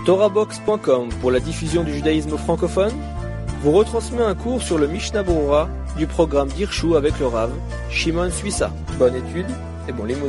TorahBox.com pour la diffusion du judaïsme francophone vous retransmet un cours sur le Mishnah Berurah du programme d'Irshu avec le Rav Shimon Suissa. Bonne étude et bon limoud.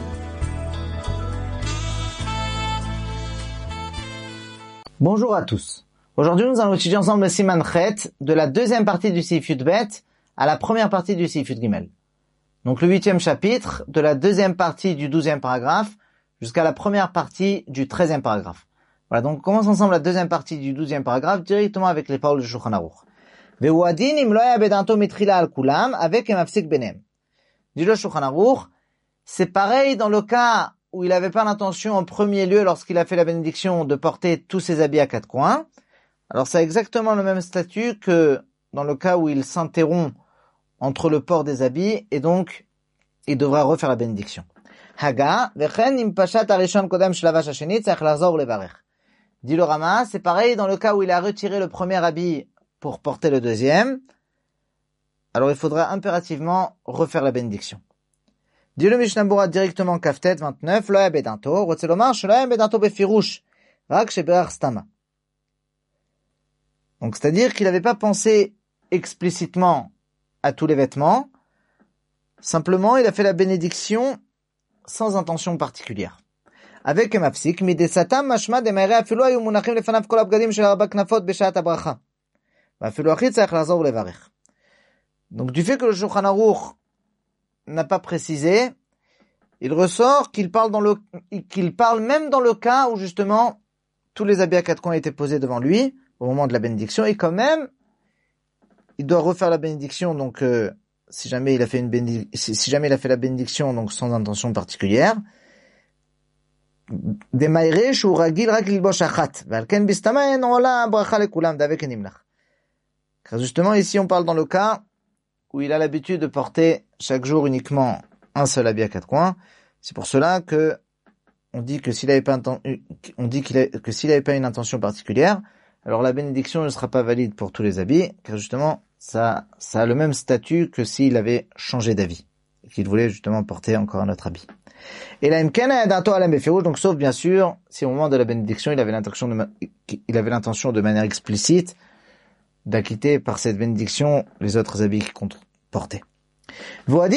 Bonjour à tous. Aujourd'hui, nous allons étudier ensemble le Siman Chet de la deuxième partie du Seif Yud Bet à la première partie du Seif Yud Gimel. Donc le 8e chapitre de la deuxième partie du 12e paragraphe jusqu'à la première partie du 13e paragraphe. Voilà, donc on commence ensemble la deuxième partie du 12e paragraphe directement avec les paroles du Shulchan Aruch. Ve'uadin im lo haya bedanto mitrila al kulam avec mafsik benem. Dit le Shulchan Aruch, c'est pareil dans le cas où il n'avait pas l'intention en premier lieu lorsqu'il a fait la bénédiction de porter tous ses habits à quatre coins. Alors c'est exactement le même statut que dans le cas où il s'interrompt entre le port des habits et donc il devra refaire la bénédiction. Haga vechen im pashat arishon kodem shlavash hashenit tzarich lahzor levarech. Dit le Rama, c'est pareil dans le cas où il a retiré le premier habit pour porter le deuxième. Alors il faudra impérativement refaire la bénédiction. Dit le Mishnah Berurah directement Kaftet 29, lo haya bedanto, rotze lomar shelo haya bedanto befirush, rak sheberach stama. Donc c'est-à-dire qu'il n'avait pas pensé explicitement à tous les vêtements, simplement il a fait la bénédiction sans intention particulière. Avec mafsik, midesatam mashma demayre afilu ayu munachim lefanav kol abgadim shel arba knafot beshat habracha. Afilu achid tzarich lahzor levarech. Donc du fait que le Shulchan Aruch n'a pas précisé, il ressort qu'il parle même dans le cas où justement tous les habits à quatre coins étaient posés devant lui au moment de la bénédiction, et quand même il doit refaire la bénédiction. Donc si jamais il a fait la bénédiction donc sans intention particulière, car justement ici on parle dans le cas où il a l'habitude de porter chaque jour uniquement un seul habit à quatre coins. C'est pour cela que on dit que s'il n'avait pas une intention particulière, alors la bénédiction ne sera pas valide pour tous les habits, car justement ça a le même statut que s'il avait changé d'avis et qu'il voulait justement porter encore un autre habit. Et là, donc sauf bien sûr si au moment de la bénédiction il avait l'intention de manière explicite d'acquitter par cette bénédiction les autres habits qu'il compte porter. Donc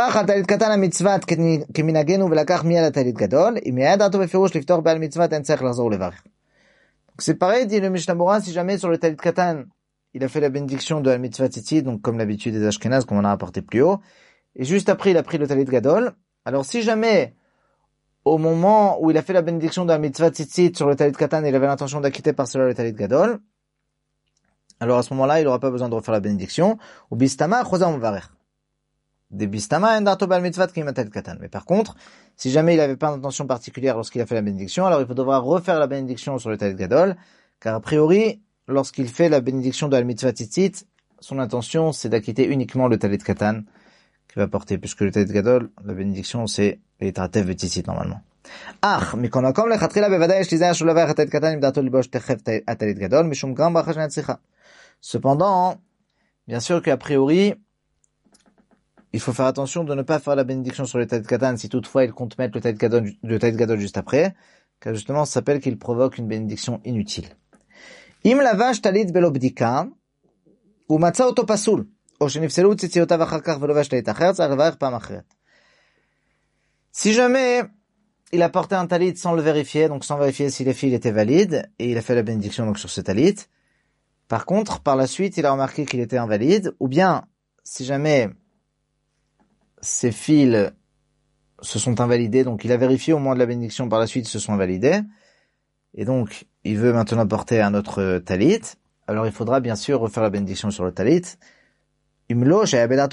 c'est pareil, dit le Mishnah Berurah, si jamais sur le talit katan il a fait la bénédiction de la mitzvah tzitzit, donc comme l'habitude des Ashkenaz, comme on a rapporté plus haut, et juste après il a pris le talit gadol. Alors si jamais au moment où il a fait la bénédiction de la mitzvah tzitzit sur le talit katan, il avait l'intention d'acquitter par cela le talit gadol, alors à ce moment-là il n'aura pas besoin de refaire la bénédiction. Ou bistama chozam varech. Des bistama endarto bal mitzvah ki talit katan. Mais par contre, si jamais il n'avait pas d'intention particulière lorsqu'il a fait la bénédiction, alors il devra refaire la bénédiction sur le talit gadol, car a priori lorsqu'il fait la bénédiction de la mitzvah tzitzit, son intention c'est d'acquitter uniquement le talit katan qu'il va porter, puisque le talit gadol, la bénédiction c'est les tratev et tzitzit normalement. Mais quand on comme le khatrila bevada yesh lizah shel levarech talit katan im darto libosh techef talit gadol mishum gram bracha shnetzricha. Cependant, bien sûr qu'a priori, il faut faire attention de ne pas faire la bénédiction sur le talit katan si toutefois il compte mettre le talit gadol juste après, car justement ça s'appelle qu'il provoque une bénédiction inutile. Im lavash talit belo bdika u matza oto pasul o shenifselu tzitziyotav achar kach velovash talit acher tzarich levarech pam acheret. Si jamais il a porté un talit sans le vérifier, donc sans vérifier si les fils étaient valides, et il a fait la bénédiction donc sur ce talit, par contre par la suite il a remarqué qu'il était invalide, ou bien si jamais ces fils se sont invalidés, donc il a vérifié au moment de la bénédiction, par la suite ils se sont invalidés, et donc il veut maintenant porter un autre talit, alors il faudra bien sûr refaire la bénédiction sur le talit. Donc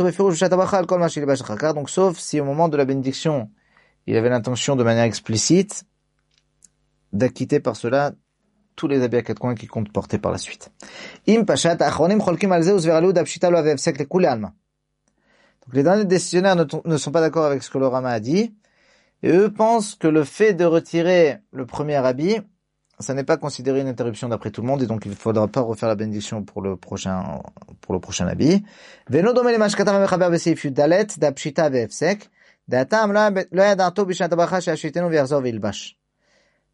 sauf si au moment de la bénédiction il avait l'intention de manière explicite d'acquitter par cela tous les habits à quatre coins qu'il compte porter par la suite. Donc les derniers décisionnaires ne sont pas d'accord avec ce que le Rama a dit, et eux pensent que le fait de retirer le premier habit, ça n'est pas considéré une interruption d'après tout le monde, et donc il ne faudra pas refaire la bénédiction pour le prochain habit.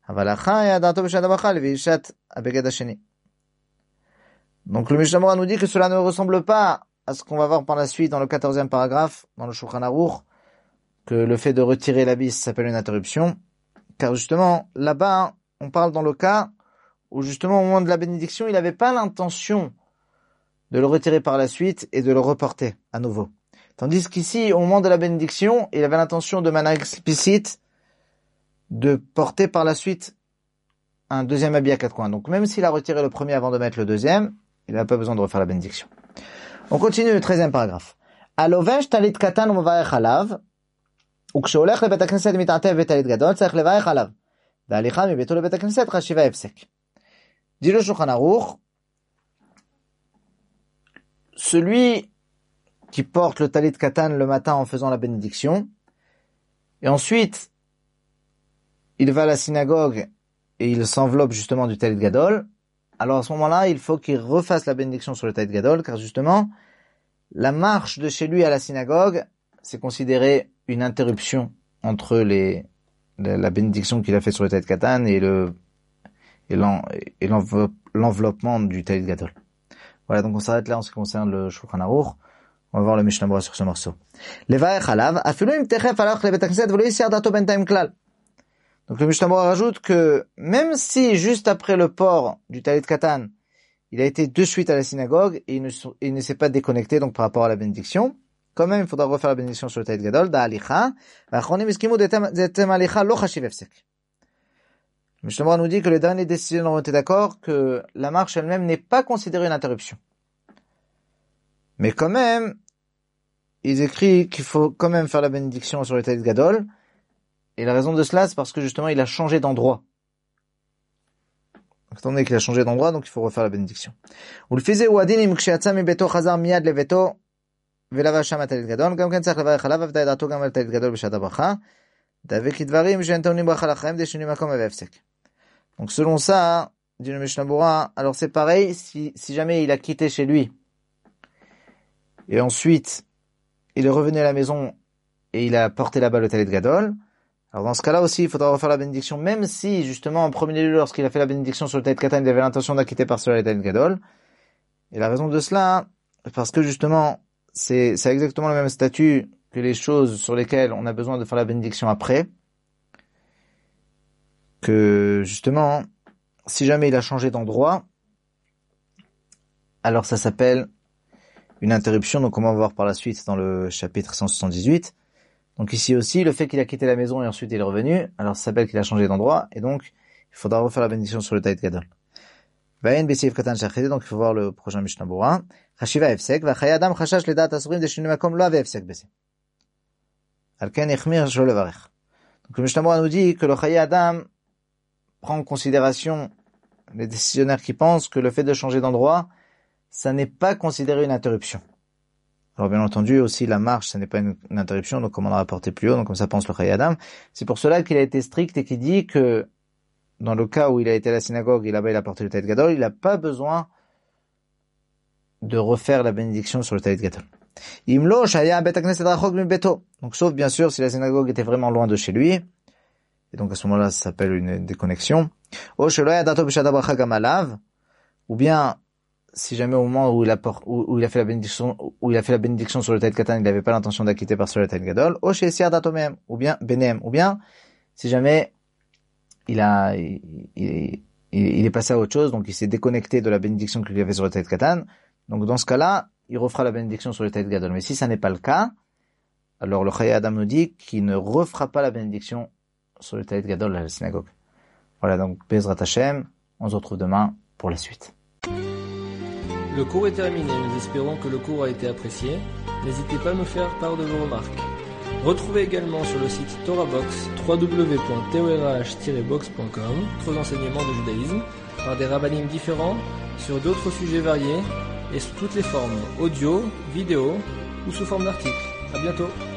Donc le Mishnah Berurah nous dit que cela ne ressemble pas à ce qu'on va voir par la suite dans le 14e paragraphe, dans le Shulchan Aruch, que le fait de retirer l'habit s'appelle une interruption, car justement, là-bas, on parle dans le cas où justement au moment de la bénédiction, il n'avait pas l'intention de le retirer par la suite et de le reporter à nouveau. Tandis qu'ici, au moment de la bénédiction, il avait l'intention de manière explicite de porter par la suite un deuxième habit à quatre coins. Donc même s'il a retiré le premier avant de mettre le deuxième, il n'a pas besoin de refaire la bénédiction. On continue le 13e paragraphe. Alovesh talit katan umevarech alav, וכשהולך לבית הכנסת מתעטף בטלית גדול, צריך לברך עליו. בהליכה מביתו לבית הכנסת חשיבה הפסק. Dit le Shulchan Aruch, celui qui porte le talit katan le matin en faisant la bénédiction, et ensuite, il va à la synagogue et il s'enveloppe justement du talit gadol, alors à ce moment-là, il faut qu'il refasse la bénédiction sur le talit gadol, car justement, la marche de chez lui à la synagogue, c'est considéré une interruption entre la bénédiction qu'il a fait sur le talit katan et l'enveloppement du talit gadol. Voilà, donc on s'arrête là en ce qui concerne le Shulchan Aruch. On va voir le Mishnah Berurah sur ce morceau. Levarech alav, afilu im techef alach lebet hakneset v'lo yisiar dato bentaim klal. Donc le Mishnah Berurah rajoute que même si juste après le port du talit katan, il a été de suite à la synagogue et il ne s'est pas déconnecté donc par rapport à la bénédiction, quand même il faudra refaire la bénédiction sur le talit gadol, da'alicha, v'achronim iskimu detem alicha lo chashiv hefsek. Le Mishnah Berurah nous dit que les derniers décisionnaires ont été d'accord que la marche elle-même n'est pas considérée une interruption. Mais quand même, ils écrivent qu'il faut quand même faire la bénédiction sur le talit gadol. Et la raison de cela, c'est parce que justement, il a changé d'endroit. Étant donné qu'il a changé d'endroit, donc il faut refaire la bénédiction. Ou le faisait ou adin im ksheatsa mi beto chazar miyad leveto velava sham talit gadol, gam ken tzarich levarech alav avda dato gam al talit gadol b'shat habracha, davek idvarim she'en tonim bracha lachem de shinu makom avefsek. Donc selon ça, dit le Mishnah Berurah, alors c'est pareil, si jamais il a quitté chez lui, et ensuite, il est revenu à la maison, et il a porté là-bas le talit gadol, alors dans ce cas-là aussi, il faudra refaire la bénédiction, même si, justement, en premier lieu, lorsqu'il a fait la bénédiction sur le talit katan, il avait l'intention d'acquitter par cela le talit gadol. Et la raison de cela, parce que justement, c'est exactement le même statut que les choses sur lesquelles on a besoin de faire la bénédiction après, que justement, si jamais il a changé d'endroit, alors ça s'appelle une interruption, donc on va voir par la suite dans le chapitre 178. Donc ici aussi, le fait qu'il a quitté la maison et ensuite il est revenu, alors ça s'appelle qu'il a changé d'endroit, et donc il faudra refaire la bénédiction sur le talit gadol. Donc il faut voir le prochain Mishnah Berurah. Chashiva hefsek, v'chaye adam chashash ledat asurim de shinu makom lo ave hefsek bese. Alken ichmir shelo levarech. Donc le Mishnah Berurah nous dit que le chaye adam prend en considération les décisionnaires qui pensent que le fait de changer d'endroit, ça n'est pas considéré une interruption. Alors bien entendu aussi la marche, ça n'est pas une interruption, donc comme on a rapporté plus haut, donc comme ça pense le Chaye Adam. C'est pour cela qu'il a été strict et qu'il dit que dans le cas où il a été à la synagogue et là-bas il a porté le talit gadol, il n'a pas besoin de refaire la bénédiction sur le talit gadol. Imlo shaya bet hakneset rachok mibeto. Donc sauf bien sûr si la synagogue était vraiment loin de chez lui, et donc à ce moment-là ça s'appelle une déconnexion. O shelo haya dato b'shat habracha gam alav, ou bien si jamais au moment où il a fait la bénédiction sur le talit katan, il n'avait pas l'intention d'acquitter par sur le talit gadol, ou chez Siar Datomem, ou bien Benem, ou bien si jamais il est passé à autre chose, donc il s'est déconnecté de la bénédiction qu'il avait sur le talit katan, donc dans ce cas-là, il refera la bénédiction sur le talit gadol. Mais si ça n'est pas le cas, alors le Chaye Adam nous dit qu'il ne refera pas la bénédiction sur le talit gadol à la synagogue. Voilà, donc Bezrat Hashem, on se retrouve demain pour la suite. Le cours est terminé, nous espérons que le cours a été apprécié. N'hésitez pas à nous faire part de vos remarques. Retrouvez également sur le site TorahBox www.torah-box.com d'autres enseignements de judaïsme par des rabbanim différents sur d'autres sujets variés et sous toutes les formes, audio, vidéo ou sous forme d'articles. À bientôt.